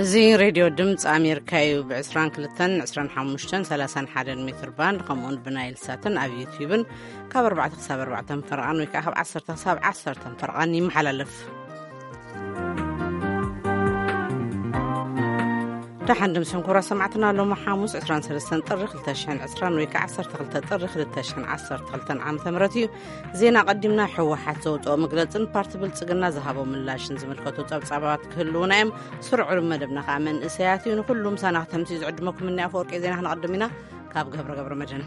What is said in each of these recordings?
زي راديو دمز أمريكاي بعسران كلتن عسران حمشتن 31 متر باند قمون بنايل ساتن أو يوتيوبن كاب 4 حساب 4 فرقان ويكاهب 10 حساب 10 فرقان يمحللف تحندم سنكورا سمعتنا لو محاموس عسران سلسان طرخ لتشحن عسران ويكا 10 تغلطة طرخ لتشحن 10 تغلطن عام ثمرتي زينا قدمنا حوحات زوت أو مقلتن بارتبل تسقنا ذهبوا من لاشن زملكتو تبصعبات كلونا ام سرعوا المدبنا قامن إسياتي ونكلهم سانة تمتيز عدمكم مني أفورك إذن احنا قدمنا كاب قبر مجن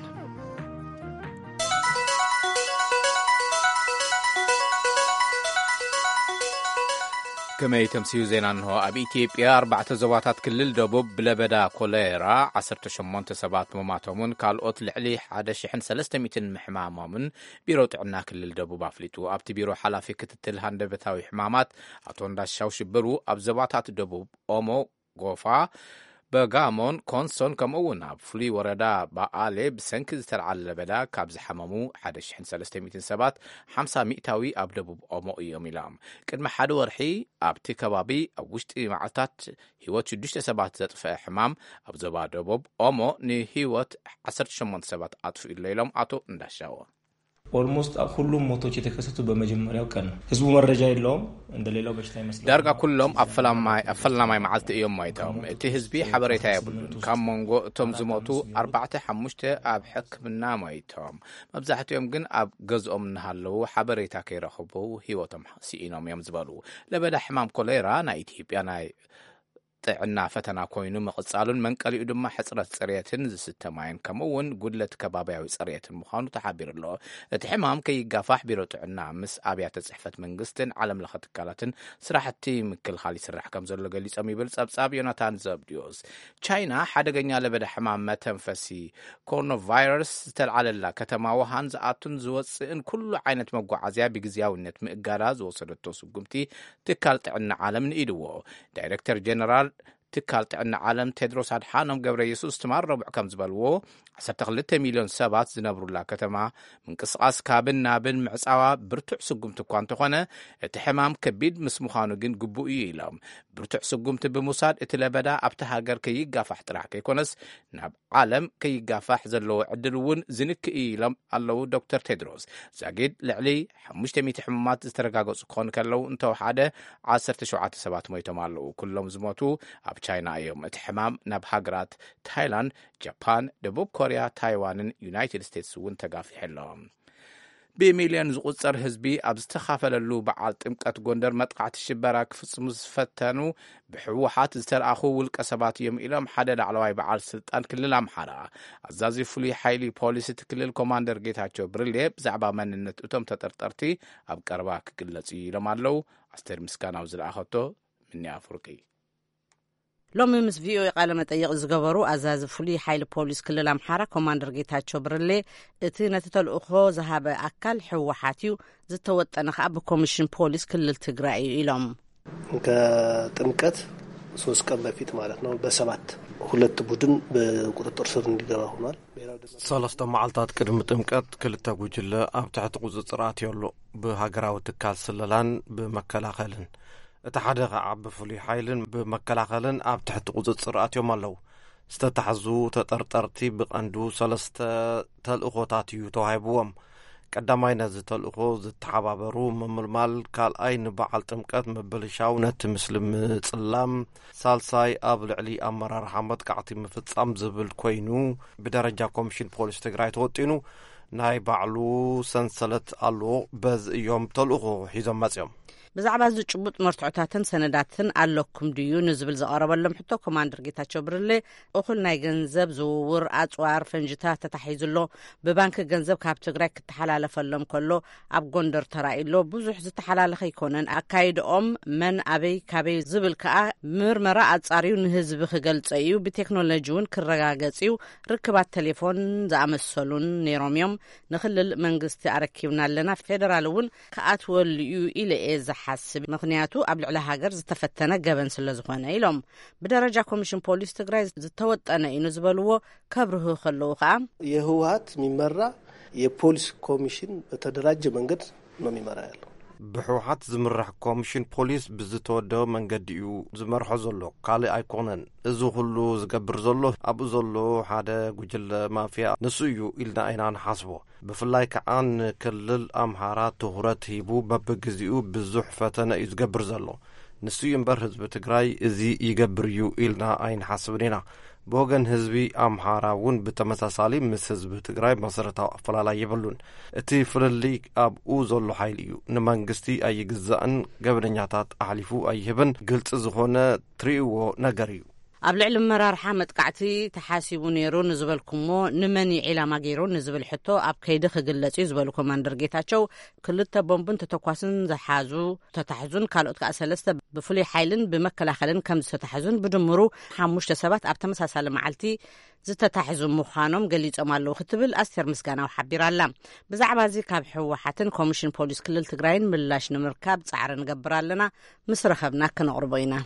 كما يتمسيو زينا أنه أبي إثيوبيا 4 زواتات كلل دبوب بلبدا كوليرا 18 سبات مماتومون كالوت لعلي 1300 محمامون بيرو طعنا كلل دبوب افليتو ابتي بيرو حلافي كتتل هندبتاوي حمامات اتون داشاو شبرو اب زواتات دبوب اومو غوفا بغامون كونسون كمون اب فلي وردا باالي بسنك زترعل لبدا كابز حمامو 1300 سبات 500 اب دبوب اومو يوميلام قدم حد ورحي ابتي كبابي اب وشتي معلتات هيوت 6 سبات زطفى حمام اب زبا دبوب اومو ني هيوت 18 سبات اطفي الليلم اتو انداشاو almost كلهم موتوچ የተከሰቱ በመጀመሪያው ቀን ህዝቡ መረጃ የለውም እንደሌላው በሽታ ይመስላል ዳርጋ ኩሎም አፈላማይ ማዓልቲ እዮም ማይታው እቲ ህዝቢ ሓበሬታ የብሉን ካብ መንጎ እቶም ዝሞቱ 4-5 ኣብ ሕክምና ማይታው መብዛሕትኦም ግን ኣብ ገዝኦም እናሃለው ሓበሬታ ከይረኽቡ ህይወቶም ሲኢኖም እዮም ዝበሉ ለበዳ ሕማም ኮሌራ ናይ ኢትዮጵያ ናይ ጥዕና ፈተና ኮይኑ መቅጻሉን መንቀሊኡ ድማ ሕጽረት ጽሬትን ዝስተማይን ከምውን ጉድለት ከባቢያዊ ጽሬትን ምዃኑ ተሓቢርሎ እቲ ሕማም ከይጋፋሕ ቢሮ ጥዕና ምስ ኣብያተ ጽሕፈት መንግስትን ዓለም ለኸ ትካላትን ስራሕቲ ምክልኻል ይስራሕ ከም ዘሎ ገሊጾም ይብል ጸብጻብ ዮናታን ዘብዲዮስ ቻይና ሓደገኛ ለበዳ ሕማም መተንፈሲ ኮሮና ቫይረስ ዝተልዓለላ ከተማ ውሃን ዝኣቱን ዝወፅእን ኩሉ ዓይነት መጓዓዝያ ብግዚያውነት ምእጋዳ ዝወሰደቶ ስጉምቲ ትካል ጥዕና ዓለም ንኢድዎ ዳይሬክተር ጀነራል ትካል ጥዕና ዓለም ቴድሮስ አድሓኖም ገብረ ኢየሱስ ትማር ረቡዕ ከም ዝበልዎ 12 ሚሊዮን ሰባት ዝነብሩላ ከተማ ምንቅስቃስ ካብን ናብን ምዕጻዋ ብርቱዕ ስጉምቲ እኳ እንተኾነ እቲ ሕማም ከቢድ ምስ ምዃኑ ግን ግቡእ እዩ ኢሎም ብርቱዕ ስጉምቲ ብምውሳድ እቲ ለበዳ ኣብቲ ሃገር ከይጋፋሕ ጥራሕ ከይኮነስ ናብ ዓለም ከይጋፋሕ ዘለዎ ዕድል እውን ዝንክእ ኢሎም ኣለዉ ዶክተር ቴድሮስ ዛጊድ ልዕሊ 500 ሕሙማት ዝተረጋገጹ ክኾኑ ከለዉ እንተወሓደ 17 ሰባት ሞይቶም ኣለዉ ኩሎም ዝሞቱ ኣብ ቻይና እዮም እቲ ሕማም ናብ ሃገራት ታይላንድ ጃፓን ደቡብ ኮሪያ ታይዋንን ዩናይትድ ስቴትስ እውን ተጋፊሕሎም بمليون زقصر حزبي ኣብ ዝተኻፈለሉ በዓል ጥምቀት ጎንደር መጥቃዕቲ ሽበራ ክፍጽሙ ዝፈተኑ ብሕወሓት ዝተረኣኹ ውልቀ ሰባት እዮም ኢሎም ሓደ ላዕለዋይ በዓል ስልጣን ክልል ኣምሓራ ኣዛዚ ፍሉይ ሓይሊ ፖሊስ ክልል ኮማንደር ጌታቸው ብርሌ ብዛዕባ መንነት እቶም ተጠርጠርቲ ኣብ ቀረባ ክግለጽ ኢሎም ኣለው ኣስተር ምስጋናው ዝለኣኸቶ ምንያ ፍርቂ لومي مس فيو قال مطيق زغبرو ازاز فلي حيل بوليس كلل امحاره كوماندر ጌታቸው ብርሌ እቲ ነተልእኾ ዝሃበ አካል ሕወሓትዩ ዝተወጠነ ካብ ኮሚሽን ፖሊስ ክልል ትግራይ ኢሎም ከጥምቀት 3 ቀን በፊት ማለት ነው በሰባት ሁለት ቡድን በቁጥጥር ስር እንዲገባ ሆኗል ሰለስተ መዓልታት ቅድም ጥምቀት ክልተ ጉጅለ ኣብ ትሕቲ ቁጽጽራት ይሎ በሃገራዊ ትካል ስለላን በመከላኸልን እቲ ዓብ ፍሉይ ሓይልን በመከላኸልን ኣብ ትሕቲ ቁጽጽር ኣትዮም ኣለዉ ዝተታሕዙ ተጠርጠርቲ ብቐንዱ 3 ተልእኾታት እዩ ተዋሂብዎም ቀዳማይ ነዚ ተልእኾ ዝተሓባበሩ ምምልማል ካልኣይ ንበዓል ጥምቀት ምብልሻው ነቲ ምስሊ ምጽላም ሳልሳይ ኣብ ልዕሊ ኣመራርሓ መጥቃዕቲ ምፍጻም ዝብል ኮይኑ ብደረጃ ኮሚሽን ፖሊስ ትግራይ ተወጢኑ ናይ ባዕሉ ሰንሰለት ኣለዎ በዝ እዮም ተልእኾ ሒዞም መጽዮም ብዛዕባ ዝጭቡጥ መርትዖታትን ሰነዳትን ኣለኩም ድዩ ንዝብል ዘቀረበሎም ሕቶ ኮማንደር ጌታቸው ብርሌ እኹል ናይ ገንዘብ ዝውውር ኣጽዋር ፈንጅታት ተታሒዙሎ ብባንክ ገንዘብ ካብ ትግራይ ክትሓላለፈሎም ከሎ ኣብ ጎንደር ተራኢሎ ብዙሕ ዝተሓላለኸ ይኮነን ኣካይድኦም መን ኣበይ ካበይ ዝብል ከዓ ምርመራ ኣጻሪው ንህዝቢ ክገልጽ እዩ ብቴክኖሎጂ እውን ክረጋገጽዩ ርክባት ቴሌፎን ዝኣመሰሉን ነይሮምዮም ንክልል መንግስቲ ኣረኪብና ኣለና ፌደራል እውን ከኣትወልዩ ኢለኤ حسب مخنياتو قبل على هاجر زتفتنا جبن سلزخونه إلهم بدرجة كوميشن بوليس تجري زتوتنا إنه زبلوه كبره خلوه قام يهوات من مرة يبوليس كوميشن بتدرج منقد ما من مرة ብሕወሓት ዝምራሕ ኮሚሽን ፖሊስ ብዝተወደበ መንገዲ እዩ ዝመርሖ ዘሎ ካልእ ኣይኮነን እዚ ኩሉ ዝገብር ዘሎ ኣብኡ ዘሎ ሓደ ጉጅለ ማፍያ ንሱ እዩ ኢልና ኢና ንሓስቦ ብፍላይ ከዓ ንክልል ኣምሓራ ትኩረት ሂቡ በብግዚኡ ብዙሕ ፈተነ እዩ ዝገብር ዘሎ ንሱ እምበር ህዝቢ ትግራይ እዚ ይገብር እዩ ኢልና ኣይንሓስብን ኢና بوغن هزبي أمحاراون بتمساسالي مس هزب تقراي مصرتا فلالا يبلون اتي فللي اب اوزولو حيليو نمانغستي اي جزاءن قبرنياتات احلفو اي هبن قلت زخونة تريو نقريو ኣብ ልዕሊ መራርሓ መጥቃዕቲ ተሓሲቡ ነይሩ ንዝበልኩሞ ንመን ኢላማ ገይሩ ንዝብል ሕቶ ኣብ ከይዲ ክግለጽ ዝበሉ ኮማንደር ጌታቸው ክልተ ቦምብን ተተኳስን ዝሓዙ ተታሕዙን ካልኦት ከዓ ሰለስተ ብፍሉይ ሓይልን ብመከላኸልን ከም ዝተታሕዙን ብድምሩ 5 ሰባት ኣብ ተመሳሳሊ መዓልቲ ዝተታሕዙ ምዃኖም ገሊጾም ኣለዉ ክትብል ኣስቴር ምስጋናው ሓቢራላ ብዛዕባ እዚ ካብ ሕወሓትን ኮሚሽን ፖሊስ ክልል ትግራይን ምላሽ ንምርካብ ጻዕሪ ንገብር ኣለና ምስ ረኸብና ክነቕርቦ ኢና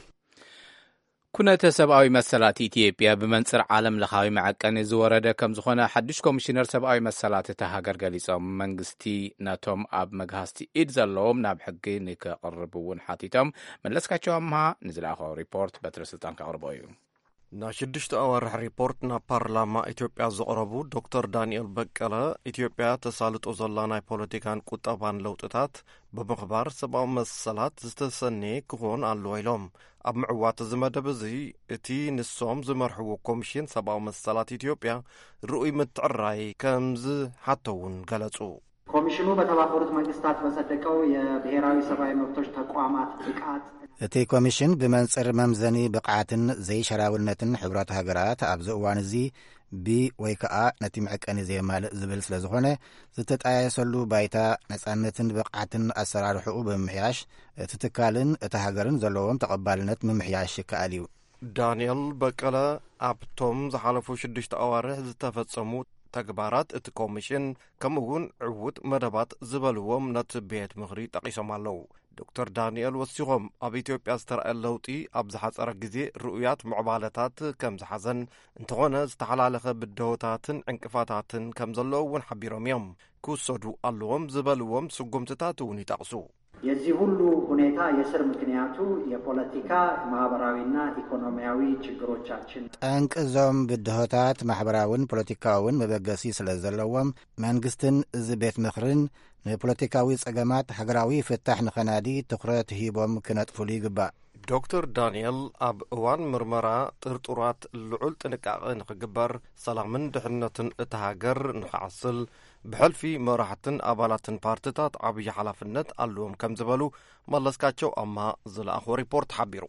ኩነተ ሰብኣዊ መሰላት ኢትዮጵያ ብመንጽር ዓለም ለኻዊ መዐቀኒ ዝወረደ ከም ዝኾነ ሓድሽ ኮሚሽነር ሰብኣዊ መሰላት እታ ሃገር ገሊጾም መንግስቲ ነቶም ኣብ መግሃስቲ ኢድ ዘለዎም ናብ ሕጊ ንከቕርቡ እውን ሓቲቶም መለስካቸው ኣምሃ ንዝለኣኾ ሪፖርት በትረ ስልጣን ከቕርቦ እዩ نا شدشت أورح ريبورت نا بارلاما إثيوبيا زقربو دكتور دانيال بقلة إثيوبيا تسالط أزلانا بوليتيكان كتابان لوتتات بمخبار سبع مسالات زتسني كهون اللويلوم أب معوات زمادة بزي اتي نسوم زمرحو كومشين سبع مسالات إثيوبيا رؤي متعراي كمز حتون قلتو ኮሚሽኑ በተባበሩት መንግስታት በጸደቀው የብሔራዊ ሰብአዊ መብቶች ተቋማት ብቃት እቲ ኮሚሽን ብመንጽር መምዘኒ ብቃዕትን ዘይሸራውነትን ሕብረት ሃገራት ኣብ ዝእዋን እዚ ወይ ከዓ ነቲ መዐቀኒ ዘየማልእ ዝብል ስለ ዝኾነ ዝተጣየሰሉ ባይታ ነጻነትን ብቃዕትን ኣሰራርሑኡ ብምሕያሽ እቲ ትካልን እቲ ሃገርን ዘለዎም ተቐባልነት ምምሕያሽ ይከኣል እዩ ዳንኤል በቀለ ኣብቶም ዝሓለፉ 6 ኣዋርሕ ዝተፈጸሙ ተግባራት እቲ ኮሚሽን ከምኡውን ዕውት መደባት ዝበልዎም ነቲ ቤት ምኽሪ ጠቂሶም ኣለዉ ዶክተር ዳንኤል ወሲኾም ኣብ ኢትዮጵያ ዝተረኣየ ለውጢ ኣብ ዝሓፀረ ግዜ ርኡያት ምዕባለታት ከም ዝሓዘን እንተኾነ ዝተሓላለኸ ብድሆታትን ዕንቅፋታትን ከም ዘለዎ እውን ሓቢሮም እዮም ክውሰዱ ኣለዎም ዝበልዎም ስጉምትታት እውን ይጠቕሱ የዚህ ሁሉ ሁኔታ የስር ምክንያቱ የፖለቲካ ማህበራዊና ኢኮኖሚያዊ ችግሮቻችን ጠንቅዞም ብድሆታት ማህበራውን ፖለቲካውን መበገሲ ስለዘለዎም መንግስትን እዚ ቤት ምኽርን ንፖለቲካዊ ጸገማት ሃገራዊ ፍታሕ ንኸናዲ ትኩረት ሂቦም ክነጥፍሉ ይግባእ ዶክተር ዳንኤል ኣብ እዋን ምርመራ ጥርጡራት ልዑል ጥንቃቐ ንኽግበር ሰላምን ድሕነትን እቲ ሃገር ንኽዓስል ብሕልፊ መራሕትን ኣባላትን ፓርቲታት ዓብዪ ሓላፍነት ኣለዎም ከም ዝበሉ መለስካቸው ኣማ ዝለኣኾ ሪፖርት ሓቢሩ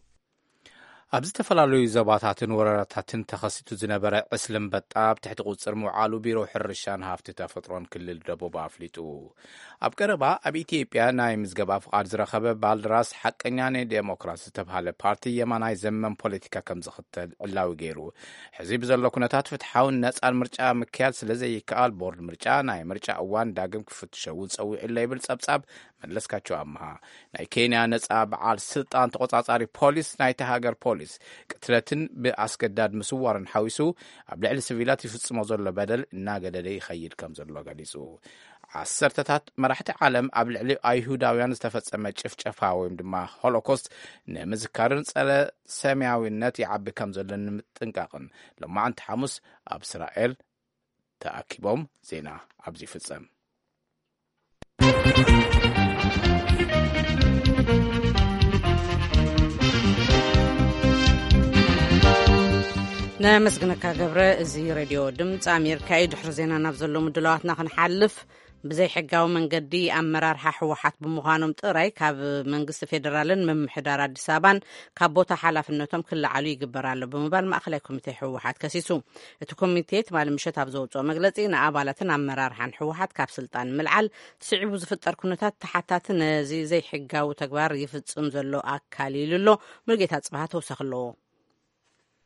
ኣብ ዝተፈላለዩ ዞባታትን ወረራታትን ተኸሲቱ ዝነበረ ዕስልን በጣ ብትሕቲ ቁፅር ምውዓሉ ቢሮ ሕርሻን ሃፍቲ ተፈጥሮን ክልል ደቡብ ኣፍሊጡ ኣብ ቀረባ ኣብ ኢትዮጵያ ናይ ምዝገባ ፍቃድ ዝረኸበ ባልደራስ ሓቀኛ ናይ ዴሞክራሲ ዝተባሃለ ፓርቲ የማናይ ዘመን ፖለቲካ ከም ዝኽተል ዕላዊ ገይሩ ሕዚ ብዘሎ ኩነታት ፍትሓውን ነፃን ምርጫ ምክያድ ስለዘይከኣል ቦርድ ምርጫ ናይ ምርጫ እዋን ዳግም ክፍትሸውን ፀዊዑ ይብል ጸብጻብ መለስካቸው ኣምሃ ናይ ኬንያ ነፃ በዓል ስልጣን ተቆጻጻሪ ፖሊስ ናይቲ ሃገር ፖሊስ ቅትለትን ብኣስገዳድ ምስዋርን ሓዊሱ ኣብ ልዕሊ ሲቪላት ይፍጽሞ ዘሎ በደል እናገደደ ይኸይድ ከም ዘሎ ገሊጹ ዓሰርተታት መራሕቲ ዓለም ኣብ ልዕሊ ኣይሁዳውያን ዝተፈጸመ ጭፍጨፋ ወይ ድማ ሆሎኮስት ንምዝካርን ጸረ ሰማያዊነት ይዓቢ ከም ዘሎ ንምጥንቃቕን ሎማዓንቲ ሐሙስ ኣብ እስራኤል ተኣኪቦም ዜና ኣብዚ ይፍጸም نمسكنك قبره زي راديو دمت أمريكا يدحر زينا نفذل مدلواتنا خنحلف بزي حقاو من قدي أمرار حوحات بمغانم تقرأي كاب منقص فيدرالن من محدارات ديسابان كابوتا حالا في النوتم كل علي قبرالو بمبال ما أخلي كوميتي حوحات كسيسو اتو كوميتيت مال مشت هبزوتو مقلتين أبالتن أمرار حان حوحات كاب سلطان ملعال سعبو زفتر كونتات تحتاتن زي حقاو تقبار يفتس أمزلو أكالي للو ملقيتات صبحات وسخلو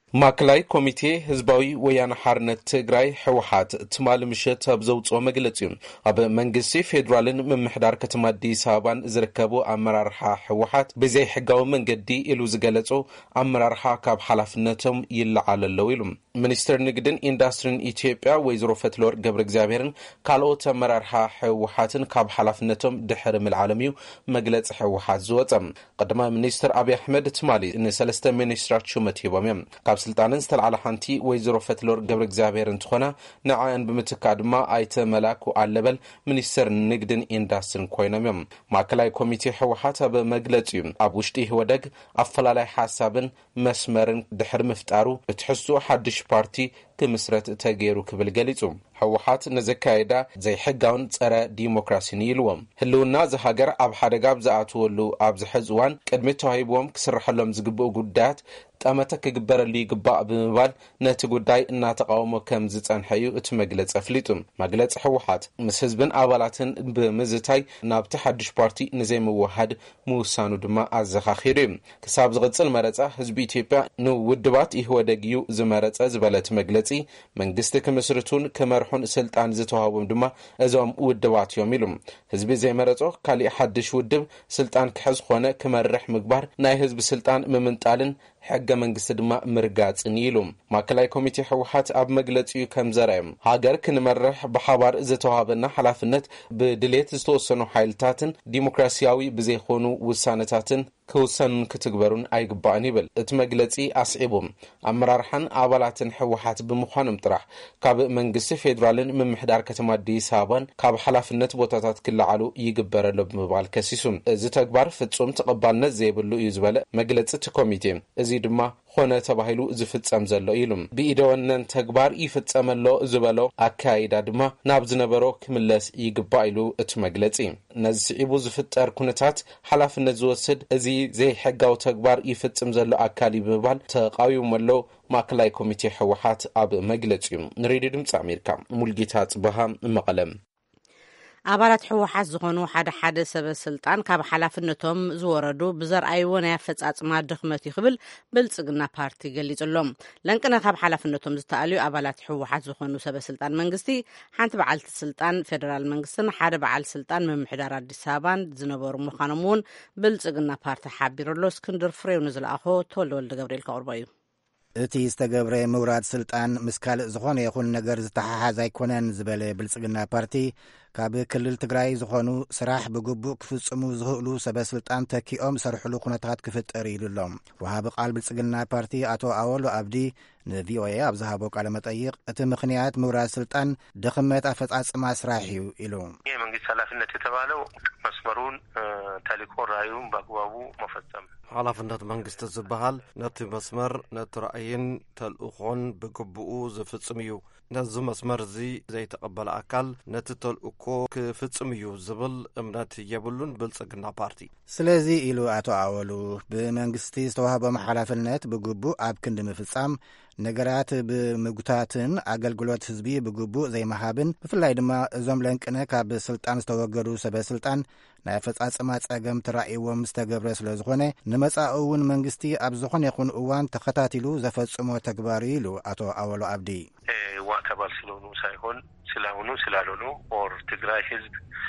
ማዕከላዊ ኮሚቴ ህዝባዊ ወያነ ሓርነት ትግራይ ሕወሓት ትማል ምሸት ኣብ ዘውፅኦ መግለፂ እዩ ኣብ መንግስቲ ፌደራልን ምምሕዳር ከተማ አዲስ አበባን ዝርከቡ ኣመራርሓ ሕወሓት ብዘይ ሕጋዊ መንገዲ ኢሉ ዝገለጹ ኣመራርሓ ካብ ሓላፍነቶም ይለዓል ኣለዉ ኢሉ ሚኒስትር ንግድን ኢንዱስትሪን ኢትዮጵያ ወይዘሮ ፈትለወርቅ ገብረ እግዚአብሔርን ካልኦት ኣመራርሓ ሕወሓትን ካብ ሓላፍነቶም ድሕሪ ምልዓለም እዩ መግለፂ ሕወሓት ዝወፀ ቀዳማይ ሚኒስትር አብይ አሕመድ ትማሊ ንሰለስተ ሚኒስትራት ሹመት ሂቦም እዮም ካብ ስልጣንን ዝተልዓለ ሓንቲ ወይዘሮ ፈትለወርቅ ገብረ እግዚአብሔር እንትኾና ንዓን ብምትካ ድማ ኣይተ መላኩ ኣለበል ሚኒስትር ንግድን ኢንዱስትሪን ኮይኖም እዮም ማዕከላዊ ኮሚቴ ሕወሓት ኣብ መግለፂ እዩ ኣብ ውሽጢ ህወደግ ኣፈላላይ ሓሳብን መስመርን ድሕሪ ምፍጣሩ እትሕዝኦ ሓድሽ ፓርቲ ክምስረት ተገይሩ ክብል ገሊጹ ሕወሓት ነዘካየዳ ዘይሕጋውን ጸረ ዲሞክራሲን ይልዎም ህልውና ዝሃገር ኣብ ሓደጋ ብዝኣትወሉ ኣብ ዝሕዝ እዋን ቅድሚ ተዋሂቦም ክስርሐሎም ዝግብኡ ጉዳያት ጠመተ ክግበረሉ ይግባእ ብምባል ነቲ ጉዳይ እናተቃወሞ ከም ዝጸንሐ እዩ እቲ መግለፂ ኣፍሊጡ መግለፂ ሕወሓት ምስ ህዝብን ኣባላትን ብምዝታይ ናብቲ ሓድሽ ፓርቲ ንዘይምውሃድ ምውሳኑ ድማ ኣዘኻኺሩ እዩ ክሳብ ዝቕፅል መረፃ ህዝቢ ኢትዮጵያ ንውድባት ይህወደግ እዩ ዝመረፀ ዝበለት መግለፂ መንግስቲ ክምስርቱን ክመርሑን ስልጣን ዝተዋሃቦም ድማ እዞም ውድባት እዮም ኢሉ ህዝቢ ዘይመረፆ ካሊእ ሓድሽ ውድብ ስልጣን ክሕዝ ኮነ ክመርሕ ምግባር ናይ ህዝቢ ስልጣን ምምንጣልን ሕገ መንግስቲ ድማ ምርጋጽን ኢሉ ማዕከላዊ ኮሚቴ ሕወሓት ኣብ መግለፂኡ ከም ዘርአዮም ሃገር ክንመርሕ ብሓባር ዝተዋሃበና ሓላፍነት ብድሌት ዝተወሰኑ ሓይልታትን ዲሞክራሲያዊ ብዘይኮኑ ውሳነታትን ክውሰኑን ክትግበሩን ኣይግባእን ይብል እቲ መግለፂ ኣስዒቦም ኣመራርሓን ኣባላትን ሕወሓት ብምዃኖም ጥራሕ ካብ መንግስቲ ፌደራልን ምምሕዳር ከተማ አዲስ አበባን ካብ ሓላፍነት ቦታታት ክለዓሉ ይግበረሎ ብምባል ከሲሱ እዚ ተግባር ፍጹም ተቐባልነት ዘይብሉ እዩ ዝበለ መግለፂ እቲ ኮሚቴ እዚ ድማ ኾነ ተባሂሉ ዝፍጸም ዘሎ ኢሉ ብኢደወነን ተግባር ይፍጸመሎ ዝበሎ ኣካይዳ ድማ ናብ ዝነበሮ ክምለስ ይግባእ ኢሉ እቲ መግለፂ ነዚ ስዒቡ ዝፍጠር ኩነታት ሓላፍነት ዝወስድ እዚ ዘይሕጋዊ ተግባር ይፍጽም ዘሎ ኣካል ብምባል ተቃዊሞሎ ማዕከላዊ ኮሚቴ ሕወሓት ኣብ መግለፂ ንሬድዮ ድምፂ ኣሜሪካ ሙልጌታ ጽበሃ መቐለም ኣባላት ሕወሓት ዝኾኑ ሓደ ሰበ ስልጣን ካብ ሓላፍነቶም ዝወረዱ ብዘርኣይዎ ናይ ኣፈጻጽማ ድኽመት ይኽብል ብልጽግና ፓርቲ ገሊጹሎም ለንቅነ ካብ ሓላፍነቶም ዝተኣልዩ ኣባላት ሕወሓት ዝኾኑ ሰበ ስልጣን መንግስቲ ሓንቲ በዓልቲ ስልጣን ፌደራል መንግስትን ሓደ በዓል ስልጣን ምምሕዳር አዲስ አበባን ዝነበሩ ምዃኖም እውን ብልጽግና ፓርቲ ሓቢሩሎ እስክንድር ፍሬው ንዝለኣኾ ተወልደ ገብርኤል ከቕርቦ እዩ እቲ ዝተገብረ ምውራድ ስልጣን ምስ ካልእ ዝኾነ ይኹን ነገር ዝተሓሓዝ ኣይኮነን ዝበለ ብልጽግና ፓርቲ ካብ ክልል ትግራይ ዝኾኑ ስራሕ ብግቡእ ክፍጽሙ ዝኽእሉ ሰበ ስልጣን ተኪኦም ሰርሕሉ ኩነታት ክፍጠር ኢሉሎም ወሃቢ ቃል ብልጽግና ፓርቲ ኣቶ ኣወሎ ኣብዲ ንቪኦኤ ኣብ ዝሃቦ ቃለ መጠይቅ እቲ ምክንያት ምውራድ ስልጣን ድኽመት ኣፈጻጽማ ስራሕ እዩ ኢሉ የመንግስት ኃላፊነት የተባለው መስመሩን ተልእኮ ራእዩን በአግባቡ መፈጸም ኃላፊነት መንግስት ዝበሃል ነቲ መስመር ነቲ ራእይን ተልእኾን ብግቡኡ ዝፍጽም እዩ ነዚ መስመር እዚ ዘይተቐበለ ኣካል ነቲ ተልእኮ ክፍጽም እዩ ዝብል እምነት የብሉን ብልጽግና ፓርቲ ስለዚ ኢሉ ኣቶ ኣወሉ ብመንግስቲ ዝተዋህቦም ሓላፍነት ብግቡእ ኣብ ክንዲ ምፍጻም ነገራት ብምጉታትን ኣገልግሎት ህዝቢ ብግቡእ ዘይመሃብን ብፍላይ ድማ እዞም ለንቅነ ካብ ስልጣን ዝተወገዱ ሰበ ስልጣን ናይ ኣፈጻጽማ ጸገም ተራእይዎም ዝተገብረ ስለ ዝኾነ ንመጻኢ እውን መንግስቲ ኣብ ዝኾነ ይኹን እዋን ተኸታቲሉ ዘፈጽሞ ተግባር ኢሉ ኣቶ ኣወሎ ኣብዲ ዋዕተባል ስለሆኑ ሳይሆን ስለሆኑ ስላልሆኑ ኦር ትግራይ ህዝብ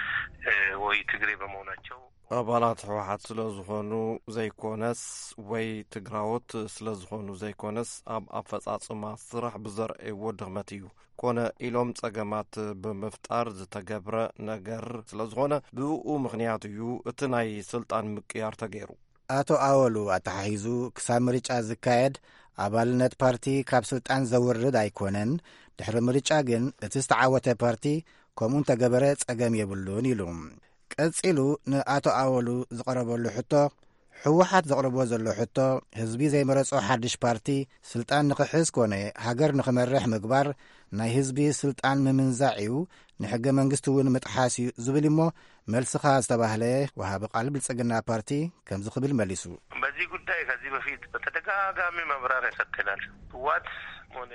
ወይ ትግሬ በመሆናቸው ኣባላት ሕወሓት ስለ ዝኾኑ ዘይኮነስ ወይ ትግራዎት ስለ ዝኾኑ ዘይኮነስ ኣብ ኣፈጻጽማ ስራሕ ብዘርአይዎ ድኽመት እዩ ኮነ ኢሎም ጸገማት ብምፍጣር ዝተገብረ ነገር ስለ ዝኾነ ብኡ ምኽንያት እዩ እቲ ናይ ስልጣን ምቅያር ተገይሩ ኣቶ ኣወሉ ኣተሓሒዙ ክሳብ ምርጫ ዝካየድ ኣባልነት ፓርቲ ካብ ስልጣን ዘውርድ ኣይኮነን ድሕሪ ምርጫ ግን እቲ ዝተዓወተ ፓርቲ ከምኡን ተገበረ ጸገም የብሉን ኢሉ ቀጺሉ ንኣቶ ኣወሉ ዝቐረበሉ ሕቶ ሕወሓት ዘቕርቦ ዘሎ ሕቶ ህዝቢ ዘይመረጾ ሓድሽ ፓርቲ ስልጣን ንኽሕዝ ኮነ ሃገር ንኽመርሕ ምግባር ናይ ህዝቢ ስልጣን ምምንዛዕ እዩ ንሕገ መንግስቲ እውን ምጥሓስ እዩ ዝብል እሞ መልስኻ ዝተባህለ ወሃቢ ቃል ብልጽግና ፓርቲ ከምዚ ክብል መሊሱ በዚህ ጉዳይ ከዚህ በፊት በተደጋጋሚ ማብራሪያ ሰጥተናል ህወሓት ሆነ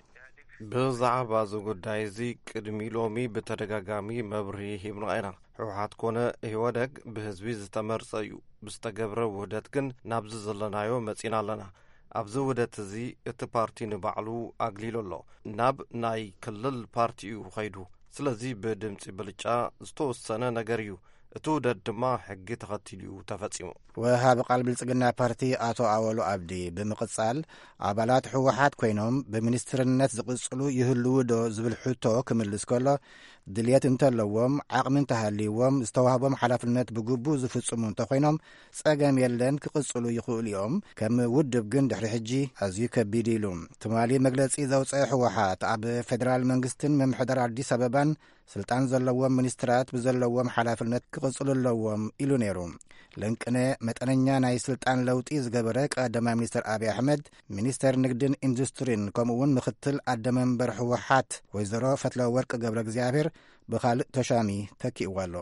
ብዛዕባ እዚ ጉዳይ እዚ ቅድሚ ሎሚ ብተደጋጋሚ መብርሂ ሂብና ኢና ሕወሓት ኮነ ህወደግ ብህዝቢ ዝተመርጸ እዩ ብዝተገብረ ውህደት ግን ናብዚ ዘለናዮ መጺና ኣለና ኣብዚ ውህደት እዚ እቲ ፓርቲ ንባዕሉ ኣግሊሉ ኣሎ ናብ ናይ ክልል ፓርቲ እዩ ኸይዱ ስለዚ ብድምፂ ብልጫ ዝተወሰነ ነገር እዩ እቲ ውህደት ድማ ሕጊ ተኸቲሉ ተፈጺሙ ወሃብ ቃል ብልጽግና ፓርቲ ኣቶ ኣወሉ ኣብዲ ብምቕጻል ኣባላት ሕወሓት ኮይኖም ብሚኒስትርነት ዝቕጽሉ ይህልው ዶ ዝብል ሕቶ ክምልስ ከሎ ድልየት እንተለዎም ዓቕሚ እንተሃልይዎም ዝተዋህቦም ሓላፍነት ብግቡእ ዝፍጽሙ እንተኾይኖም ጸገም የለን ክቕጽሉ ይኽእሉ እዮም ከም ውድብ ግን ድሕሪ ሕጂ ኣዝዩ ከቢድ ኢሉ ትማሊ መግለጺ ዘውፅአ ሕወሓት ኣብ ፌደራል መንግስትን መምሕዳር ኣዲስ ኣበባን ስልጣን ዘለዎም ሚኒስትራት ብዘለዎም ሓላፍነት ክቕጽሉ ኣለዎም ኢሉ ነይሩ ለንቅነ መጠነኛ ናይ ስልጣን ለውጢ ዝገበረ ቀዳማይ ሚኒስትር ኣብይ ኣሕመድ ሚኒስተር ንግድን ኢንዱስትሪን ከምኡውን ምክትል ኣደመንበር ሕወሓት ወይዘሮ ፈትለወርቅ ገብረ እግዚአብሔር ብኻልእ ተሻሚ ተኪእዋ ኣሎ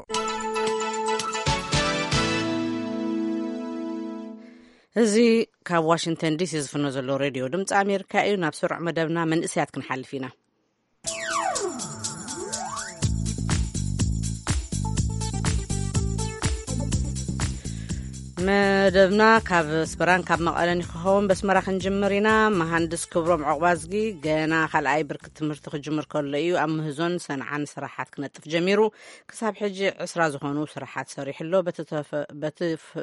እዚ ካብ ዋሽንግተን ዲሲ ዝፍኖ ዘሎ ሬድዮ ድምፂ ኣሜሪካ እዩ ናብ ስሩዕ መደብና መንእስያት ክንሓልፍ ኢና መደብና ካብ ስበራን ካብ መቐለን ይኸኸውን በስመራ ክንጅምር ኢና መሃንድስ ክብሮም ዕቑባዝጊ ገና ካልኣይ ብርኪ ትምህርቲ ክጅምር ከሎ እዩ ኣብ ምህዞን ሰንዓን ስራሓት ክነጥፍ ጀሚሩ ክሳብ ሕጂ 20 ዝኾኑ ስራሓት ሰሪሑ ኣሎ በቲ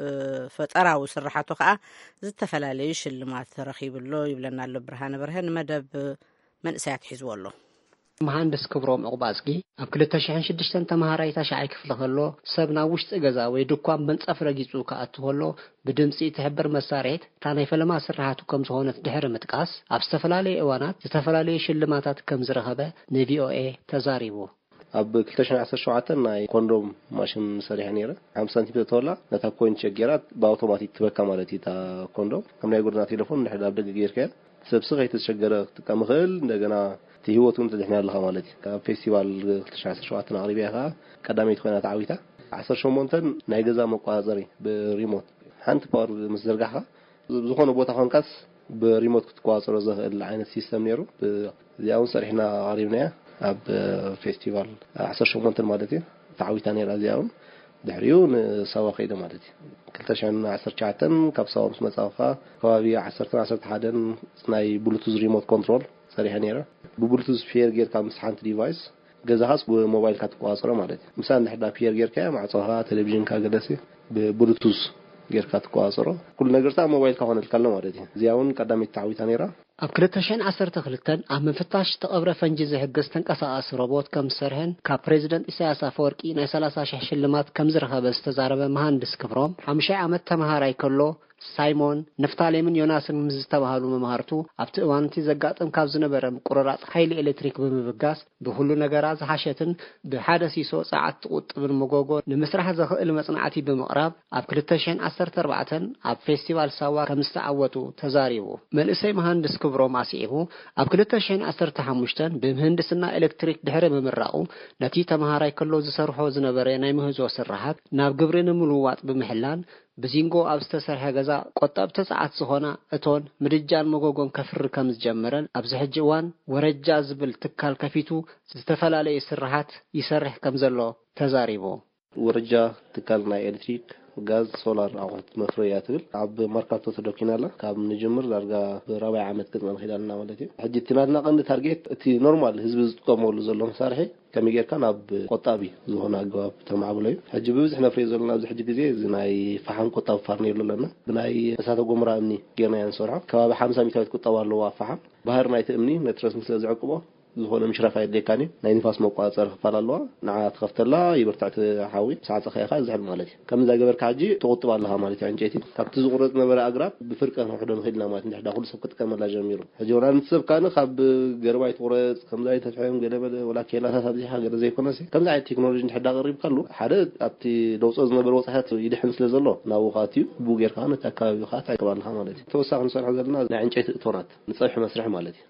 ፈጠራዊ ስራሓቱ ከዓ ዝተፈላለዩ ሽልማት ረኺብሎ ይብለና ኣሎ ብርሃነ በርሀ ንመደብ መንእሰያት ሒዝዎ ኣሎ መሃንድስ ክብሮም ዕቑባዝጊ ኣብ 2006 ተማሃራይ ታሽዓይ ክፍሊ ከሎ ሰብ ናብ ውሽጢ ገዛ ወይ ድኳን መንጸፍ ረጊጹ ከኣቱ ከሎ ብድምፂ ትሕብር መሳርሒት ታናይ ፈለማ ስራሓቱ ከም ዝኾነት ድሕሪ ምጥቃስ ኣብ ዝተፈላለዩ እዋናት ዝተፈላለዩ ሽልማታት ከም ዝረኸበ ንቪኦኤ ተዛሪቡ ኣብ 2017 ናይ ኮንዶም ማሽን ሰሪሐ ነይረ 50 ሳንቲም ተወላ ነታ ኮይን ቸገራት ብኣውቶማቲክ ትበካ ማለት እዩ ታ ኮንዶም ከም ናይ ጎድና ቴሌፎን ድሕሪ ኣብ ደገ ጌርካ ሰብስኽ የተሸገረ ጥቃም ኽእል እንደገና ህይወቱን ተድሕና ኣለኻ ማለት እዩ ካብ ፌስቲቫል 2017 ኣቕሪብያ ከዓ ቀዳመይቲ ኮይና ተዓዊታ 18 ናይ ገዛ መቆፃፀሪ ብሪሞት ሓንቲ ፓወር ምስ ዘርጋሕካ ዝኾነ ቦታ ኮንካስ ብሪሞት ክትቆፃፀሮ ዘኽእል ዓይነት ሲስተም ነይሩ እዚኣውን ሰሪሕና ኣቕሪብናያ ኣብ ፌስቲቫል 18 ማለት እዩ ተዓዊታ ነይራ እዚኣውን ድሕሪኡ ንሳዋ ከይደ ማለት እዩ 2019 ካብ ሳዋ ምስ መጻውኻ ከባቢ 11 ናይ ብሉቱዝ ሪሞት ኮንትሮል ሰሪሐ ነይራ ብብሉቱዝ ፒየር ጌርካ ምስ ሓንቲ ዲቫይስ ገዛኻስ ብሞባይል ካትቆፃፀሮ ማለት እዩ ምሳሌ ንሕዳ ፒየር ጌርካ ማዕጾኻ ቴሌቪዥን ካገለሲ ብብሉቱዝ ጌርካ ትቆፃፀሮ ኩሉ ነገርታ ሞባይል ካሆነልካ ኣሎ ማለት እዩ እዚኣውን ቀዳመይቲ ተዓዊታ ነይራ ኣብ 2012 ኣብ ምፍታሽ ተቐብረ ፈንጂ ዝሕግዝ ተንቀሳቓሲ ሮቦት ከም ዝሰርሐን ካብ ፕሬዚደንት ኢሳያስ አፈወርቂ ናይ 30,000 ሽልማት ከም ዝረኸበ ዝተዛረበ መሃንድስ ክብሮም 5 ዓመት ተማሃራይ ከሎ ሳይሞን ነፍታሌምን ዮናስን ምስ ዝተባሃሉ መምሃርቱ ኣብቲ እዋን እቲ ዘጋጥም ካብ ዝነበረ ቁርራጽ ሓይሊ ኤሌክትሪክ ብምብጋስ ብሁሉ ነገራት ዝሓሸትን ብሓደ ሲሶ ጸዓት ትቁጥብን መጎጎ ንምስራሕ ዘኽእል መጽናዕቲ ብምቕራብ ኣብ 2014 ኣብ ፌስቲቫል ሳዋ ከም ዝተዓወቱ ተዛሪቡ መልእሰይ መሃንድስ ክብሮም ኣስዒቡ ኣብ 2015 ብምህንድስና ኤሌክትሪክ ድሕረ ብምራቑ ነቲ ተማሃራይ ከሎ ዝሰርሖ ዝነበረ ናይ ምህዞ ስራሓት ናብ ግብሪ ንምልዋጥ ብምሕላን ብዚንጎ ኣብ ዝተሰርሐ ገዛ ቆጠብቲ ሰዓት ዝኾና እቶን ምድጃን መጎጎን ከፍሪ ከም ዝጀመረን ኣብዚ ሕጂ እዋን ወረጃ ዝብል ትካል ከፊቱ ዝተፈላለዩ ስራሓት ይሰርሕ ከም ዘሎ ተዛሪቡ ወረጃ ትካል ናይ ኤሌክትሪክ ጋዝ ሶላር ኣቑሑት መፍረያ ትብል ኣብ ማርካቶ ተደኪናላ ካብ ንጅምር ዳርጋ ብራብዕ ዓመት ቅድመ ኺዳልና ማለት እዩ ሕጂ ትናድና ቀንዲ ታርጌት እቲ ኖርማል ህዝቢ ዝጥቀመሉ ዘሎ መሳርሒ ከመይ ጌርካ ናብ ቆጣቢ ዝኾነ ኣገባብ ተማዕብሎ እዩ ሕጂ ብብዝሕ ነፍሪ ዘለና ኣብዚ ሕጂ ግዜ እዚ ናይ ፈሓም ቆጣቢ ፋርኔሎ ኣለና ብናይ እሳተ ጎመራ እምኒ ጌርና ንሰርሖ ከባቢ 50 ሚታዊት ቁጠባ ኣለዋ ፈሓም ባህር ናይቲ እምኒ ነትረስ ስለ ዝዕቅቦ ዝኾነ ምሽራፍ ኣይደካኒ ናይ ንፋስ መቆፃፀሪ ክፋል ኣለዋ ንዓ ትኸፍተላ ይበርታዕ ሓዊ ሰዓት ኸይኻ ዝሕል ማለት እዩ ከምዛ ገበርካ ሕጂ ተቆጥባ ኣለኻ ማለት እዩ ዕንጨይቲ ካብቲ ዝቁረፅ ነበረ ኣግራብ ብፍርቀ ንውሕዶ ንኽእልና ማለት ንድሕዳ ኩሉ ሰብ ክጥቀመላ ጀሚሩ ሕጂ ወላ ንትሰብ ካነ ካብ ገርባይ ትቁረፅ ከምዛ ተፍሐም ገለበለ ወላ ኬላታት ኣብዚሓ ገለ ዘይኮነሲ ከምዛ ዓይነት ቴክኖሎጂ ንድሕዳ ቀሪብካሉ ሓደ ኣብቲ ደውፆ ዝነበረ ወፃሕታት ይድሕን ስለ ዘሎ ናብኡ ካትዩ ብኡ ጌርካ ነቲ ኣከባቢ ካ ታይቀባ ኣለኻ ማለት እዩ ተወሳኺ ንሰርሖ ዘለና ናይ ዕንጨይቲ እቶናት ንፀብሒ መስርሒ ማለት እዩ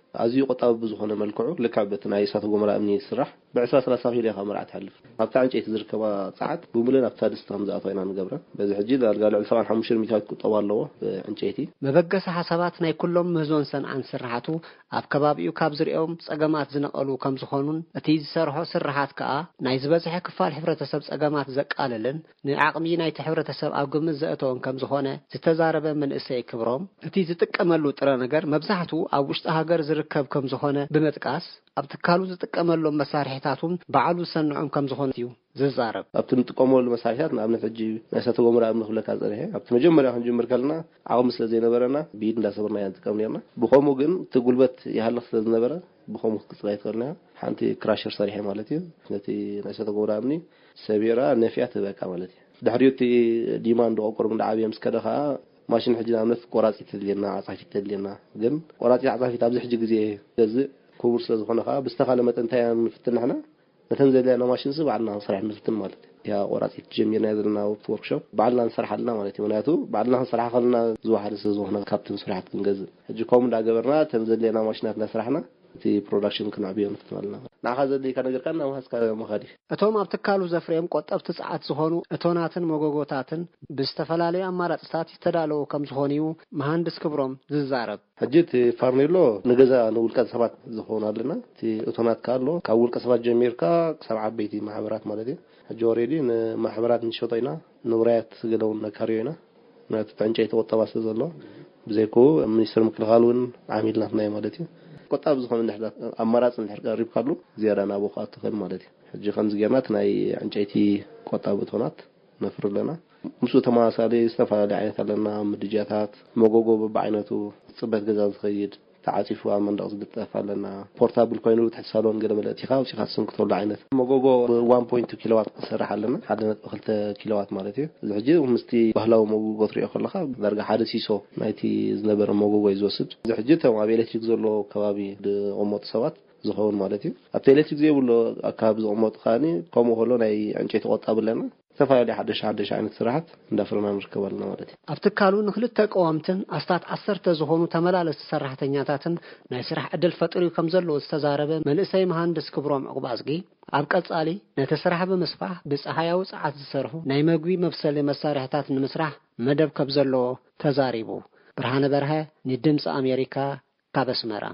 أزيو قطاب بزخنا ملكعو لكعبة نايسات وجمرة أمنية السرح بعشرة 3 فيليا خمرة تحلف هبتاع أنت تزركبا ساعات بملنا بتادس تامز أطينا نجبره بس حجيد قالوا الفران حمشير ميتات كطوال له أنتيتي مبقس حساباتنا كلهم مزون سن عن سرحته أبكبابيو كابزر يوم سجمات زنقلوا كم زخونون أتيز سرحو سرحات كأ نايز بس حكفال حفرة سب سجمات زك قاللن نعقمي نايت حفرة سب أو جم زقتهم كم زخونة تتزارب من إساء كبرهم أتيز تكملوا ترى نجار مبزحته أو وش تهجر زركب كم زخونة بمتقاس أبتكالو تكملوا مسارحتاتهم بعلو سنعهم كم زخونة يو ززارب أبتن تقوموا المسارحات نعم نفجي ناس تقوموا أمن خلك هذا أبتن مجمرة هنجمر كلنا عاو مثل زي نبرنا بيد لا صبرنا ينتقمنا بخومو جن تقولبت يهلا مثل نبرة بخومو قصيت قرنا حنتي كراشر صريحة مالتي نتي ناس تقوموا أمني سبيرة نفيات بقى مالتي دحريوتي ديمان دو أقرب من عابي مسكدها ماشين حجنا نف قراتي تدلينا عصافي تدلينا جن قراتي عصافي تابز حج جزء جزء كورس لزخنها بستخدم متنتين فتنا إحنا نتنزل لنا ماشين سب عنا نصرح نفتن مالتي يا قراتي تجمينا نازلنا ووركشوب بعدنا نصرح لنا مالتي مناتو بعدنا نصرح خلنا زواحد سزوحنا كابتن صرحت نجز هجيكم دا جبرنا تنزل لنا ماشينات نسرحنا تي برودكشن كنا عبيون نفتمالنا نأخذ اللي كان يقرنا وهسك مخالف أتوم أبتكالو زفريم قطب تسعات زخونو أتوناتن موجوجاتن باستفلالي أمارات ساتي تدالو كم زخونيو مهندس كبرم ززارب حجيت فارنيلو نجزا نقول كسبات زخونا لنا تي أتونات كارلو كأول كسبات جميركا 7 بيتي محبرات مالتي جوريدي محبرات نشوطينا نورات قدون نكارينا ما تتعنجيت وطباس زلو بزيكو منيستر مكلغالون عاملنا هنا مالتي قطاب زخون نحدا أمارات نحرق قريب كارلو زيادة نابوخات تخيل مالتي حجي خمس جامات ناي عنجيتي قطاب أتونات نفر لنا مسو تماسالي استفاد عينات لنا مدجاتات موجوجو بعينته صبت جزاز خيد تعاطفوا من دقز بتفعلنا بورتابل كوينو تحت صالون قدم الاتخاذ وشي خاصن كتول عينات موجوجو 1.2 كيلووات سرح لنا حدنا أخلت كيلووات مالتي زحجي ومستي بهلاو موجوجو طريق خلقها درجة حادث يسو نايتي زنبر موجوجو يزوسد زحجي تما بيلتيك زلو كبابي أموت سوات زخون مالتي أبتلتيك زي ولا أكاب زأموت خاني قاموا هلو ناي عنشيت قطاب لنا سفايلي حدش عين سرحت ندافرنا مركبالنا مالتي أفتكالو نخلت تقوامتن أستات 10 زخونو تملالس سرحتنياتاتن ناي سرح عدل فطريو كمزلو استزاربه منسي مهندس كبروم عقبازقي أبقصالي نتسرح بمسفح بصحاياو صعات زسرحو ناي مغوي مفصل مسارحتات نمسرح مدب كبزلو تزاريبو برهانه برها ندمص أمريكا كابسمرا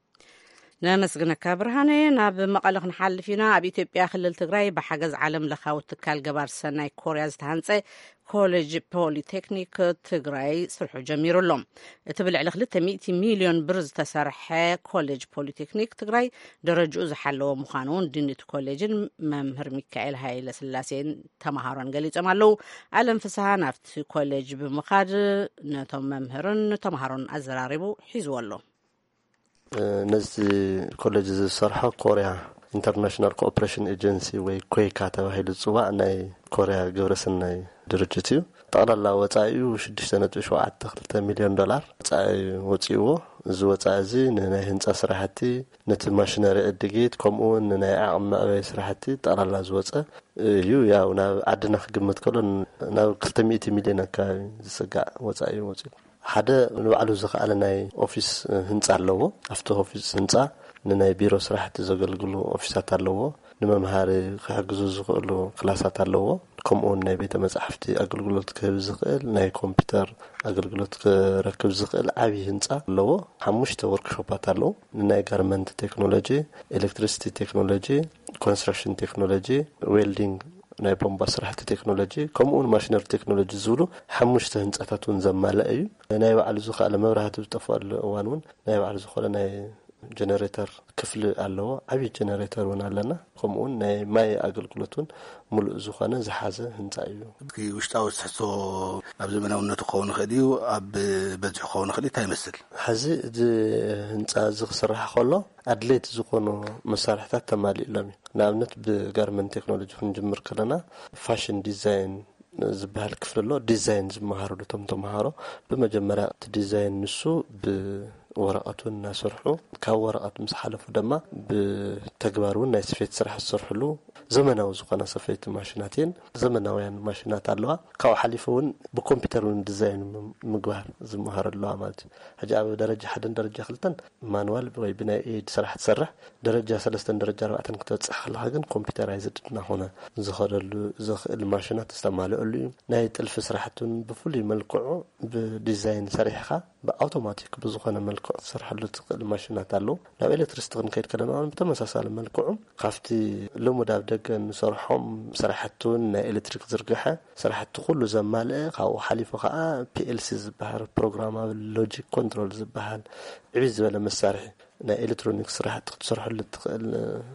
نمسغنك برهانه ناب مقالخ نحلفينا اب ኢትዮጵያ ክልል ትግራይ በሐገዝ ዓለም ለኻው ትካል ገባር ሰናይ ኮርያ ዝተሃንጸ ኮሌጅ ፖሊቴክኒክ ትግራይ ስርሑ ጀሚሩሎም እቲ ብልዕሊ 200 ሚልዮን ብር ዝተሰርሐ ኮሌጅ ፖሊቴክኒክ ትግራይ ደረጃኡ ዝሓለወ ምዃኑ ድንት ኮሌጅን መምህር ሚካኤል ሃይለ ስላሴን ተማሃሮን ገሊጾም ኣለው ዓለም ፍስሓ ናፍቲ ኮሌጅ ብምኻድ ነቶም መምህርን ተማሃሮን ኣዘራሪቡ ሒዝወሎ نزي كوليج الصراحة كوريا international cooperation agency ወይ ኮይካ ተባሂሉ ጽዋዕ ናይ ኮርያ ግብረሰናይ ድርጅት እዩ ጠቅላላ ወጻኢኡ 6.7 ሚሊዮን ዶላር ወጻኢ ወጪዎ እዚ ወጻኢ እዚ ናይ ህንጻ ስራሕቲ ነቲ ማሽነሪ ዕድጊት ከምኡውን ናይ ዓቕሚ መዕበይ ስራሕቲ ጠቅላላ ዝወፀ እዩ ያው ናብ ዓድና ክግምት ከሎ ናብ 200 ሚሊዮን ኣካባቢ ዝስጋዕ ወጻኢ ወጪ ሓደ ንባዕሉ ዝኽኣለ ናይ ኦፊስ ህንጻ ኣለዎ ኣፍቶ ኦፊስ ህንጻ ንናይ ቢሮ ስራሕቲ ዘገልግሉ ኦፊሳት ኣለዎ ንመምሃሪ ክሕግዙ ዝኽእሉ ክላሳት ኣለዎ ከምኡውን ናይ ቤተ መጻሕፍቲ ኣገልግሎት ክህብ ዝኽእል ናይ ኮምፒውተር ኣገልግሎት ክረክብ ዝኽእል ዓብዪ ህንጻ ኣለዎ 5 ወርክሾፓት ኣለዎ ንናይ ጋርመንት ቴክኖሎጂ ኤሌክትሪሲቲ ቴክኖሎጂ ኮንስትራክሽን ቴክኖሎጂ ዌልዲንግ ናይ ቦምባ ስራሕቲ ቴክኖሎጂ ከምኡውን ማሽነሪ ቴክኖሎጂ ዝብሉ 5 ህንጻታት ውን ዘማልአ እዩ ናይ ባዕሉ ዝኽኣለ መብራህቲ ዝጠፍኣሉ እዋን ውን ናይ ባዕሉ ዝኾነ ናይ ጀነሬተር ክፍሊ ኣለዎ ዓብዪ ጀነሬተር ውን ኣለና ከምኡውን ናይ ማይ ኣገልግሎትን ሙሉእ ዝኾነ ዝሓዘ ህንጻ እዩ ውሽጣዊ ትሕዝቶ ኣብ ዘመናውነቱ ክኸውን ይኽእል እዩ ኣብ በዝሒ ክኸውን ይኽእል እንታይ ይመስል ሕዚ እዚ ህንጻ እዚ ክስራሕ ከሎ ኣድለይቲ ዝኾኑ መሳርሕታት ተማሊኡሎም እዩ ንኣብነት ብጋርመንት ቴክኖሎጂ ክንጅምር ከለና ፋሽን ዲዛይን ዝበሃል ክፍሊ ኣሎ ዲዛይን ዝመሃሩሉ ቶም ተምሃሮ ብመጀመርያ እቲ ዲዛይን ንሱ ወረቀቱን እናሰርሑ ካብ ወረቀት ምስ ሓለፉ ድማ ብተግባሩን ናይ ስፌት ስራሕ ዝሰርሕሉ ዘመናዊ ዝኾነ ስፌት ማሽናትን ዘመናውያን ማሽናት ኣለዋ ካብ ሓሊፉን ብኮምፒውተርን ዲዛይን ምግባር ዝመሃረሉ ማለት ሕጂ ኣብ ደረጃ 1 ደረጃ 2 ማኑዋል ወይ ብናይ ኤድ ስራሕ ትሰርሕ ደረጃ 3 ደረጃ 4 ክትበጽሕ ከለኻ ግን ኮምፒውተራይዝድ እናኾነ ዝኸደሉ ዝኽእል ማሽናት ዝተማልአሉ ናይ ጥልፊ ስራሕቱን ብፍሉይ መልክዑ ብዲዛይን ሰሪሕኻ ብአውቶማቲክ ብዙኾነ መልክዑ ዝሰርሐሉ ትኽእል ማሽናት ኣለዉ ናብ ኤሌክትሪክ ክንከይድ ከለና ብተመሳሳሊ መልክዑ ካፍቲ ልሙድ ኣብ ደገ ንሰርሖም ስራሕቱን ናይ ኤሌክትሪክ ዝርግሐ ስራሕቱ ኩሉ ዘማልአ ካብኡ ሓሊፉ ከዓ PLC ዝበሃል ፕሮግራማብል ሎጂክ ኮንትሮል ዝበሃል ዕብይ ዝበለ መሳርሒ ናይ ኤሌክትሮኒክስ ስራሕቲ ክትሰርሐሉ ትኽእል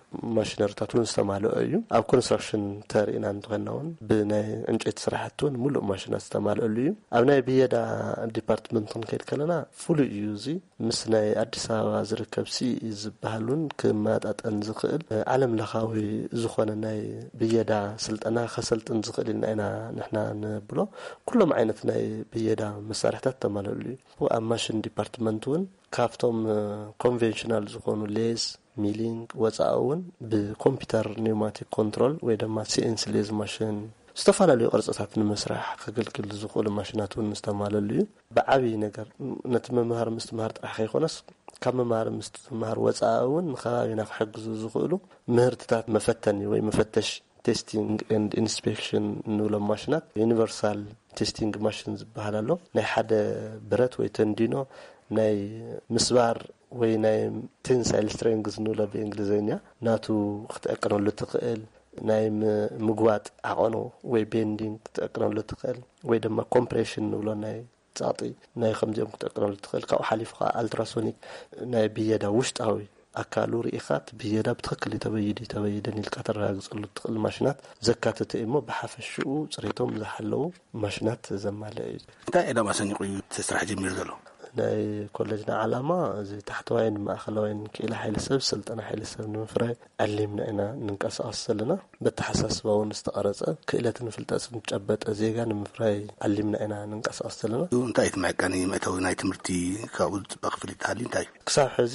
ማሽነሪታት እውን ዝተማልአ እዩ ኣብ ኮንስትራክሽን ተሪእና እንትኾናውን ብናይ ዕንጨይቲ ስራሕቱን ሙሉእ ማሽናት ዝተማልአሉ እዩ ኣብ ናይ ብየዳ ዲፓርትመንት ክንከይድ ከለና ፍሉይ እዩ እዚ ምስ ናይ አዲስ አበባ ዝርከብ CE ዝበሃሉን ክመጣጠን ዝኽእል ዓለም ለኻዊ ዝኾነ ናይ ብየዳ ስልጠና ከሰልጥን ዝኽእል ኢና ንሕና ንብሎ ኩሎም ዓይነት ናይ ብየዳ መሳርሕታት ተማልአሉ እዩ ኣብ ማሽን ዲፓርትመንት እውን ካፍቶም ኮንቬንሽናል ዝኾኑ ሌዝ ሚሊንግ ወጻውን ብኮምፒውተር ኒውማቲክ ኮንትሮል ወይ ድማ CNC ሌዝ ማሽን ዝተፈላለዩ ቅርጽታት ንምስራሕ ከገልግል ዝኽእሉ ማሽናት እውን ዝተማልአሉ እዩ ብዓቢ ነገር ነቲ መምሃር ምስትምሃር ጥራሕ ከይኮነስ ካብ መምሃር ምስትምሃር ወጻውን ከባቢና ክሕግዙ ዝኽእሉ ምህርትታት መፈተኒ ወይ መፈተሽ ቴስቲንግ ኤንድ ኢንስፔክሽን ንብሎም ማሽናት ዩኒቨርሳል ቴስቲንግ ማሽን ዝበሃል ኣሎ ናይ ሓደ ብረት ወይ ተንዲኖ ናይ ምስባር ወይ ናይ ቴንሳይል ስትሬንግዝ ንብሎ ብእንግሊዝኛ ናቱ ክትጠቅነሉ ትኽእል ናይ ምግዋጥ ዓቆኖ ወይ ቤንዲንግ ክትጠቅነሉ ትኽእል ወይ ድማ ኮምፕሬሽን ንብሎ ናይ ጻጢ ናይ ከምዚኦም ክትጠቅነሉ ትኽእል ካብ ሓሊፍካ አልትራሶኒክ ናይ ብየዳ ውሽጣዊ ኣካሉ ርኢኻት ብየዳ ብትክክል ተበይደን ኢልካ ተረጋግጸሉ ትኽእል ማሽናት ዘካተተ እሞ ብሓፈሽኡ ጽሬቶም ዝሓለዉ ማሽናት ዘማልአ እዩ እንታይ ዕላማ ሰኒቑ እዩ ስራሕ ጀሚሩ ዘሎ ናይ ኮሌጅና ዓላማ እዚ ታሕተዋይን ማእኸላዋይን ክኢላ ሓይለሰብ ስልጠና ሓይለሰብ ንምፍራይ ዓሊምና ኢና ንንቀሳቀስ ዘለና በተሓሳስባውን ዝተቀረጸ ክእለትን ፍልጠትን ጨበጠ ዜጋ ንምፍራይ ዓሊምና ኢና ንንቀሳቀስ ዘለና እንታይ ትመቀኒ መተው ናይ ትምህርቲ ካብኡ ጽባቅ ፍልጣሊ እንታይ ክሳብ ሕዚ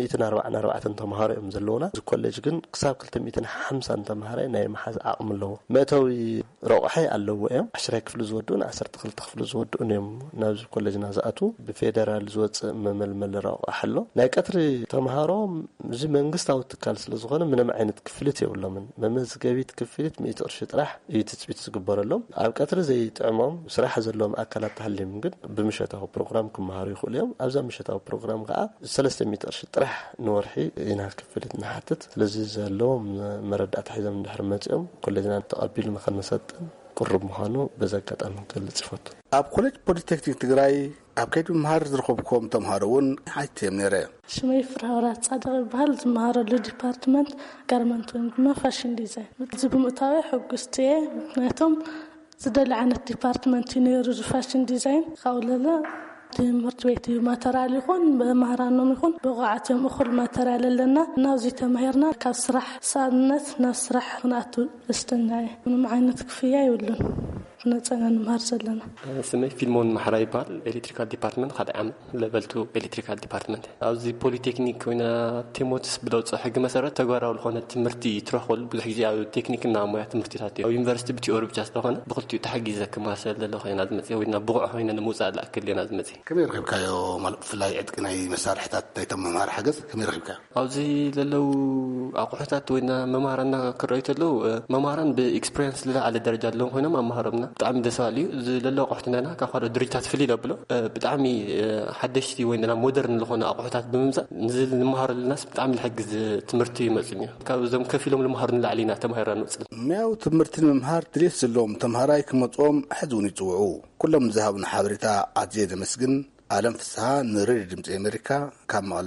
144 ተማሃሮ እዮም ዘለውና እዚ ኮሌጅ ግን ክሳብ 250 ተማሃሮ ናይ መሓዝ ዓቕሚ ኣለዎ መተው ረቑሒ ኣለዎ እዮም 10 ክፍሊ ዝወዱን 12 ክፍሊ ዝወዱን እዮም ናብዚ ኮሌጅና ዝኣቱ ብፌደራል ዝወጽእ መመልመል ረቑሒ ኣሎ ናይ ቀትሪ ተማሃሮ እዚ መንግስታዊ ትካል ስለ ዝኾነ ምንም ዓይነት ክፍሊት የብሎምን መመዝገቢት ክፍሊት 100 ቅርሺ ጥራሕ እዩ ትጽቢት ዝግበረሎም ኣብ ቀትሪ ዘይጥዕሞም ስራሕ ዘለዎም ኣካላት ተሃልዮም ግን ብምሸታዊ ፕሮግራም ክመሃሩ ይኽእሉ እዮም ኣብዛ ምሸታዊ ፕሮግራም ከዓ 300 ቅርሺ ጥራሕ ንወርሒ ኢና ክፍሊት ንሓትት ስለዚ ዘለዎም መረዳእታ ሒዞም እንድሕር መጽኦም ኮሌጅና ተቐቢሉ ንኸንሰጥን ቁርብ ምዃኑ በዘጋጣሚ ክገልጽ ይፈቱ ኣብ ኮሌጅ ፖሊቴክኒክ ትግራይ ኣብ ከይዲ ምምሃር ዝረኸብኩም ተምሃሮ እውን ሓይቶም ነይረ ሽመይ ፍራውራት ጻድቕ ይበሃል ዝመሃረሉ ዲፓርትመንት ጋርመንት ወይ ድማ ፋሽን ዲዛይን እዚ ብምእታዊ ሕጉስቲ እየ ምክንያቱም ዝደሊ ዓይነት ዲፓርትመንት ነይሩ ፋሽን ዲዛይን ካውለለ ትምህርት ቤት ማተርያል ይኹን በመሃራኖም ይኹን ብቕዓቶም እኹል ማተርያል ኣለና ናብዚ ተማሂርና ካብ ስራሕ ሳድነት ናብ ስራሕ ክንኣቱ ደስተኛ እየ ምንም ዓይነት ክፍያ ይብሉን ነፃና ንምሃር ዘለና ስመይ ፊልሞን ማሕራ ይበሃል ኤሌክትሪካል ዲፓርትመንት ሓደ ዓመት ሌቨል 2 ኤሌክትሪካል ዲፓርትመንት ኣብዚ ፖሊቴክኒክ ወይና ቴሞትስ ብለውፅእ ሕጊ መሰረት ተግባራዊ ዝኾነ ትምህርቲ ትረኽበሉ ብዙሕ ግዜ ኣብ ቴክኒክና ሞያ ትምህርትታት እዩ ኣብ ዩኒቨርሲቲ ብቲኦሪ ብቻ ስለኾነ ብክልቲኡ ተሓጊዘ ክመሃር ዘሎ ኮይና ዝመፅእ ወይና ብቑዕ ኮይና ንምውፃእ ዝኣክል ኢና ዝመፅእ ከመይ ረኺብካዮ ማለት ብፍላይ ዕጥቂ ናይ መሳርሕታት ናይ መምሃር ሓገዝ ከመይ ረኺብካዮ ኣብዚ ዘለው ኣቑሑታት ወይና መምሃራና ክረኣዩ ተለው መምሃራን ብኤክስፒሪየንስ ዝለዓለ ደረጃ ኣለዎም ኮይኖም ኣመሃሮምና ብጣዕሚ ደሳሊ ዝለለ ኣቑሑትና ካብ ካልኦት ድርጅታት ፍልይ ዘብሎ ብጣዕሚ ሓደሽቲ ወይና ሞደርን ዝኾነ ኣቑሑታት ብምምፃእ ንዝመሃረሉናስ ብጣዕሚ ዝሕግዝ ትምህርቲ ይመፅን እዩ ካብዞም ከፍ ኢሎም ዝመሃሩ ንላዕሊ ኢና ተማሂርና ንወፅእ ሙያዊ ትምህርቲ ንምምሃር ድሌት ዘለዎም ተምሃራይ ክመፅኦም ሕዚ እውን ይፅውዑ ኩሎም ዝሃቡና ሓበሬታ ኣዝየ ዘመስግን ኣለም ፍስሓ ንሬድዮ ድምፂ ኣሜሪካ ካብ መቐለ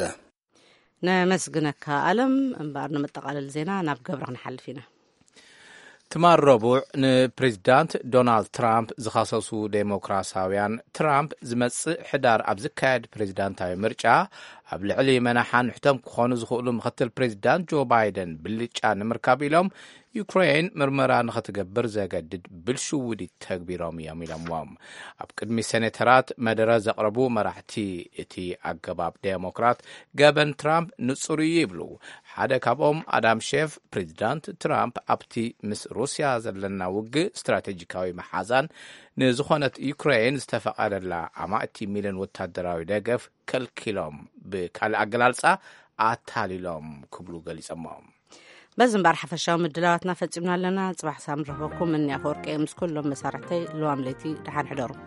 ነመስግነካ ኣለም እምበር ንመጠቃለል ዜና ናብ ገብረ ክንሓልፍ ኢና ትማር ረቡዕ ንፕሬዚዳንት ዶናልድ ትራምፕ ዝኸሰሱ ዴሞክራሳውያን ትራምፕ ዝመጽእ ሕዳር ኣብ ዝካየድ ፕሬዚዳንታዊ ምርጫ ኣብ ልዕሊ መናሓን ሕቶም ክኾኑ ዝኽእሉ ምክትል ፕሬዚዳንት ጆ ባይደን ብልጫ ንምርካብ ኢሎም ዩክሬን ምርመራ ንኽትገብር ዘገድድ ብልሽውዲት ተግቢሮም እዮም ኢሎምዎም። ኣብ ቅድሚ ሴኔተራት መደረ ዘቕረቡ መራሕቲ እቲ ኣገባብ ዴሞክራት ገበን ትራምፕ ንጹር እዩ ይብሉ። ሓደ ካብኦም ኣዳም ሼፍ ፕሬዚዳንት ትራምፕ ኣብቲ ምስ ሩስያ ዘለና ውግእ ስትራቴጂካዊ መሓዛን ንዝኾነት ዩክሬን ዝተፈቐደላ ኣማእቲ ሚልዮን ወታደራዊ ደገፍ ከልኪሎም ብካልእ ኣገላልጻ ኣታሊሎም ክብሉ ገሊጾሞም። በዚ እምበር ሓፈሻዊ ምድላዋትና ፈጺምና ኣለና። ጽባሕ ሳም ረኸብኩም እኒ ኣፈወርቂ ምስ ኩሎም መሳርሕተይ ልዋም ለይቲ ደሓን ሕደሩ።